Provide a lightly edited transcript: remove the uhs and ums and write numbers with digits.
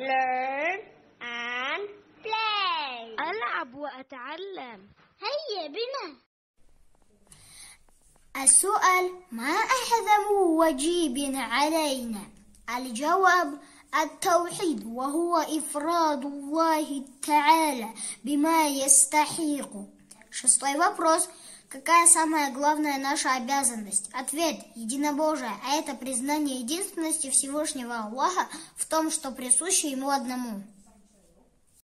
learn and play. ألعب وأتعلم. هيا بنا. السؤال: ما أعظم واجب علينا؟ الجواب: التوحيد، وهو إفراد الله تعالى бima ястахику. Шестой вопрос. Какая самая главная наша обязанность? Ответ: единобожие, а это признание единственности Всевышнего Аллаха в том, что присуще Ему одному.